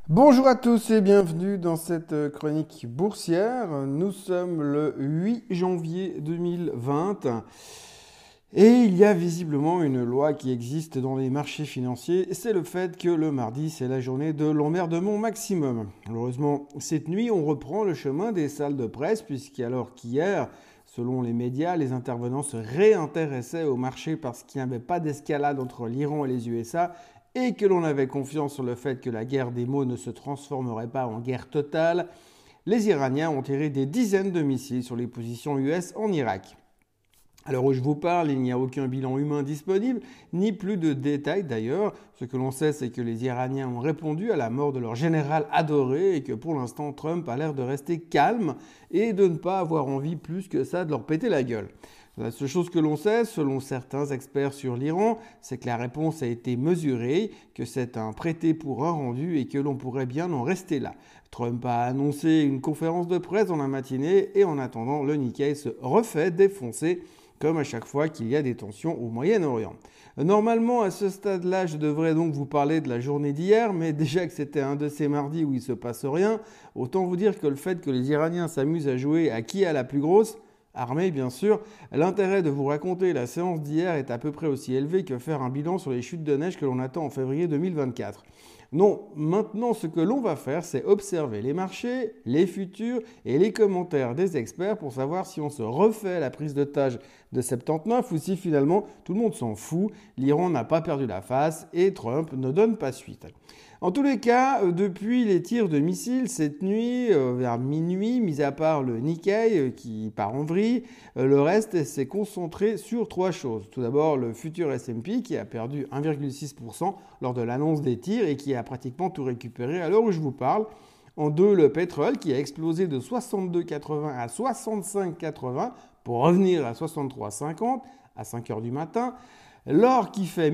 Bonjour à tous et bienvenue dans cette chronique boursière. Nous sommes le 8 janvier 2020 et il y a visiblement une loi qui existe dans les marchés financiers. C'est le fait que le mardi, c'est la journée de l'emmerdement maximum. Heureusement, cette nuit, on reprend le chemin des salles de presse puisqu'alors qu'hier, selon les médias, les intervenants se réintéressaient au marché parce qu'il n'y avait pas d'escalade entre l'Iran et les USA et que l'on avait confiance sur le fait que la guerre des mots ne se transformerait pas en guerre totale, les Iraniens ont tiré des dizaines de missiles sur les positions US en Irak. À l'heure où je vous parle, il n'y a aucun bilan humain disponible, ni plus de détails d'ailleurs. Ce que l'on sait, c'est que les Iraniens ont répondu à la mort de leur général adoré et que pour l'instant, Trump a l'air de rester calme et de ne pas avoir envie plus que ça de leur péter la gueule. La seule chose que l'on sait, selon certains experts sur l'Iran, c'est que la réponse a été mesurée, que c'est un prêté pour un rendu et que l'on pourrait bien en rester là. Trump a annoncé une conférence de presse dans la matinée et en attendant, le Nikkei se refait défoncer comme à chaque fois qu'il y a des tensions au Moyen-Orient. Normalement, à ce stade-là, je devrais donc vous parler de la journée d'hier, mais déjà que c'était un de ces mardis où il ne se passe rien, autant vous dire que le fait que les Iraniens s'amusent à jouer à qui a la plus grosse, armée bien sûr, l'intérêt de vous raconter la séance d'hier est à peu près aussi élevé que faire un bilan sur les chutes de neige que l'on attend en février 2024. Non, maintenant ce que l'on va faire, c'est observer les marchés, les futurs et les commentaires des experts pour savoir si on se refait la prise d'otage de 79 ou si finalement tout le monde s'en fout, l'Iran n'a pas perdu la face et Trump ne donne pas suite. En tous les cas, depuis les tirs de missiles cette nuit, vers minuit, mis à part le Nikkei qui part en vrille, le reste s'est concentré sur trois choses. Tout d'abord, le futur S&P qui a perdu 1,6% lors de l'annonce des tirs et qui a pratiquement tout récupéré à l'heure où je vous parle. En deux, le pétrole qui a explosé de 62,80 à 65,80 pour revenir à 63,50 à 5 heures du matin. L'or qui fait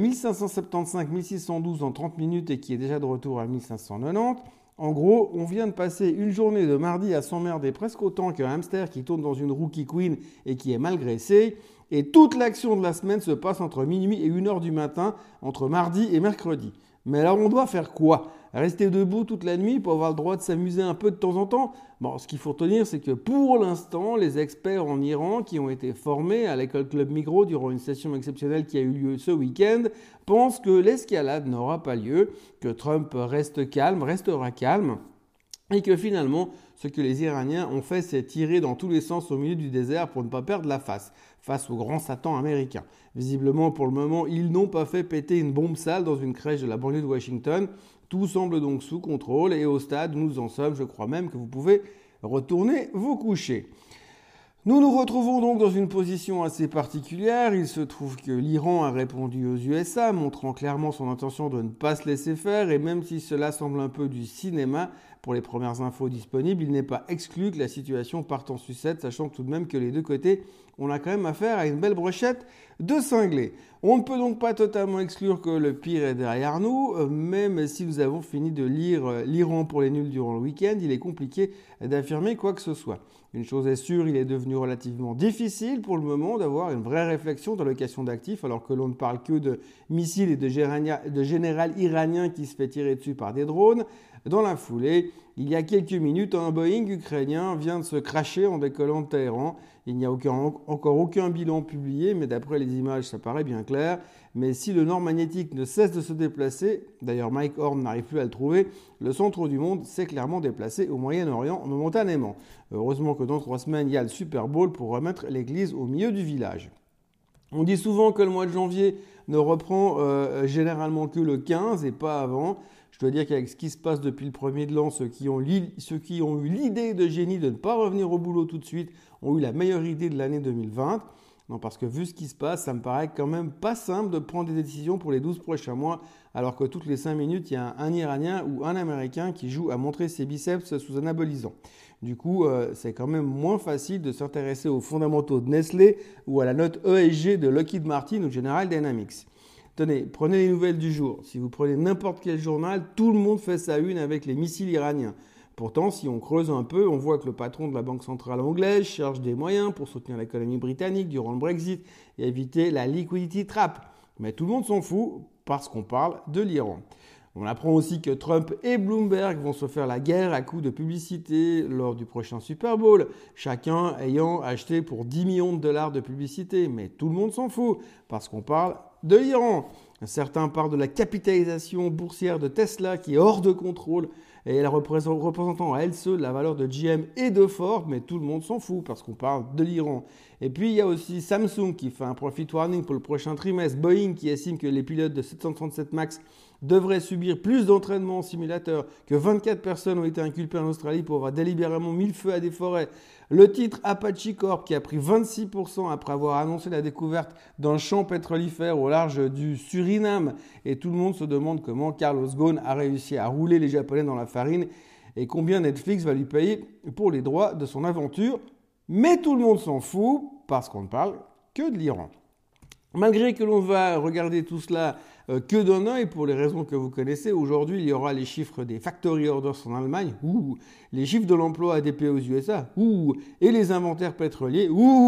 1575-1612 en 30 minutes et qui est déjà de retour à 1590. En gros, on vient de passer une journée de mardi à s'emmerder presque autant qu'un hamster qui tourne dans une roue qui queen et qui est mal graissé. Et toute l'action de la semaine se passe entre minuit et 1h du matin, entre mardi et mercredi. Mais alors on doit faire quoi? Rester debout toute la nuit pour avoir le droit de s'amuser un peu de temps en temps? Bon, ce qu'il faut retenir, c'est que pour l'instant, les experts en Iran qui ont été formés à l'école Club Migros durant une session exceptionnelle qui a eu lieu ce week-end pensent que l'escalade n'aura pas lieu, que Trump reste calme, restera calme, et que finalement, ce que les Iraniens ont fait, c'est tirer dans tous les sens au milieu du désert pour ne pas perdre la face au grand Satan américain. Visiblement, pour le moment, ils n'ont pas fait péter une bombe sale dans une crèche de la banlieue de Washington. Tout semble donc sous contrôle et au stade où nous en sommes, je crois même que vous pouvez retourner vous coucher. Nous nous retrouvons donc dans une position assez particulière. Il se trouve que l'Iran a répondu aux USA, montrant clairement son intention de ne pas se laisser faire, et même si cela semble un peu du cinéma, pour les premières infos disponibles, il n'est pas exclu que la situation parte en sucette, sachant tout de même que les deux côtés, on a quand même affaire à une belle brochette de cinglés. On ne peut donc pas totalement exclure que le pire est derrière nous, même si nous avons fini de lire l'Iran pour les nuls durant le week-end, il est compliqué d'affirmer quoi que ce soit. Une chose est sûre, il est devenu relativement difficile pour le moment d'avoir une vraie réflexion d'allocation d'actifs alors que l'on ne parle que de missiles et de général iranien qui se fait tirer dessus par des drones. Dans la foulée, il y a quelques minutes, un Boeing ukrainien vient de se cracher en décollant de Téhéran. Il n'y a encore aucun bilan publié, mais d'après les images, ça paraît bien clair. Mais si le nord magnétique ne cesse de se déplacer, d'ailleurs Mike Horn n'arrive plus à le trouver, le centre du monde s'est clairement déplacé au Moyen-Orient momentanément. Heureusement que dans 3 semaines, il y a le Super Bowl pour remettre l'église au milieu du village. On dit souvent que le mois de janvier ne reprend généralement que le 15 et pas avant. Je dois dire qu'avec ce qui se passe depuis le premier de l'an, ceux qui ont eu l'idée de génie de ne pas revenir au boulot tout de suite ont eu la meilleure idée de l'année 2020. Non, parce que vu ce qui se passe, ça me paraît quand même pas simple de prendre des décisions pour les 12 prochains mois, alors que toutes les 5 minutes, il y a un Iranien ou un Américain qui joue à montrer ses biceps sous anabolisant. Du coup, c'est quand même moins facile de s'intéresser aux fondamentaux de Nestlé ou à la note ESG de Lockheed Martin ou General Dynamics. Tenez, prenez les nouvelles du jour. Si vous prenez n'importe quel journal, tout le monde fait sa une avec les missiles iraniens. Pourtant, si on creuse un peu, on voit que le patron de la Banque centrale anglaise cherche des moyens pour soutenir l'économie britannique durant le Brexit et éviter la liquidity trap. Mais tout le monde s'en fout parce qu'on parle de l'Iran. On apprend aussi que Trump et Bloomberg vont se faire la guerre à coups de publicité lors du prochain Super Bowl, chacun ayant acheté pour 10 millions de dollars de publicité. Mais tout le monde s'en fout, parce qu'on parle de l'Iran. Certains parlent de la capitalisation boursière de Tesla qui est hors de contrôle et elle représentant à elle seule la valeur de GM et de Ford, mais tout le monde s'en fout parce qu'on parle de l'Iran. Et puis il y a aussi Samsung qui fait un profit warning pour le prochain trimestre, Boeing qui estime que les pilotes de 737 MAX devraient subir plus d'entraînement en simulateur, que 24 personnes ont été inculpées en Australie pour avoir délibérément mis le feu à des forêts. Le titre Apache Corp qui a pris 26% après avoir annoncé la découverte d'un champ pétrolifère au large du Suriname. Et tout le monde se demande comment Carlos Ghosn a réussi à rouler les Japonais dans la farine et combien Netflix va lui payer pour les droits de son aventure. Mais tout le monde s'en fout parce qu'on ne parle que de l'Iran. Malgré que l'on va regarder tout cela que d'un œil pour les raisons que vous connaissez, aujourd'hui il y aura les chiffres des factory orders en Allemagne, les chiffres de l'emploi ADP aux USA, et les inventaires pétroliers.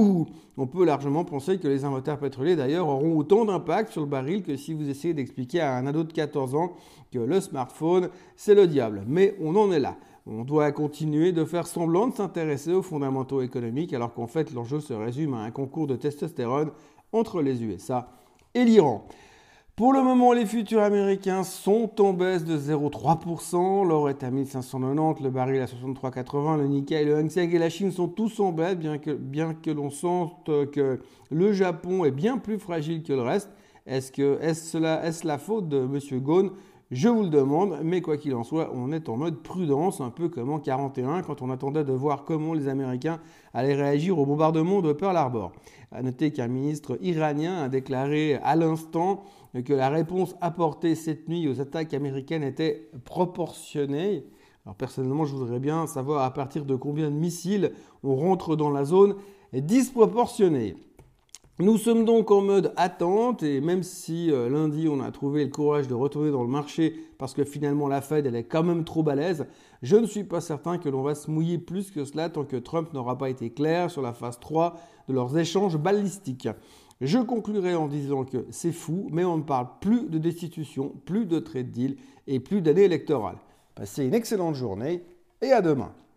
On peut largement penser que les inventaires pétroliers d'ailleurs auront autant d'impact sur le baril que si vous essayez d'expliquer à un ado de 14 ans que le smartphone c'est le diable. Mais on en est là. On doit continuer de faire semblant de s'intéresser aux fondamentaux économiques alors qu'en fait l'enjeu se résume à un concours de testostérone entre les USA et l'Iran. Pour le moment, les futurs américains sont en baisse de 0,3%. L'or est à 1590, le baril à 63,80, le Nikkei, le Hang Seng et la Chine sont tous en baisse, bien que l'on sente que le Japon est bien plus fragile que le reste. Est-ce la faute de M. Ghosn ? Je vous le demande, mais quoi qu'il en soit, on est en mode prudence, un peu comme en 1941, quand on attendait de voir comment les Américains allaient réagir au bombardement de Pearl Harbor. À noter qu'un ministre iranien a déclaré à l'instant que la réponse apportée cette nuit aux attaques américaines était proportionnée. Alors personnellement, je voudrais bien savoir à partir de combien de missiles on rentre dans la zone disproportionnée. Nous sommes donc en mode attente et même si lundi on a trouvé le courage de retourner dans le marché parce que finalement la Fed elle est quand même trop balèze, je ne suis pas certain que l'on va se mouiller plus que cela tant que Trump n'aura pas été clair sur la phase 3 de leurs échanges balistiques. Je conclurai en disant que c'est fou, mais on ne parle plus de destitution, plus de trade deal et plus d'année électorale. Passez une excellente journée et à demain.